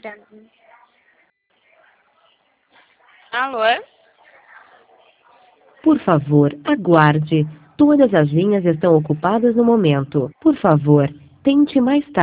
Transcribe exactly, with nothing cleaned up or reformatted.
cobrando. Alô? Por favor, aguarde. Todas as linhas estão ocupadas no momento. Por favor, tente mais tarde.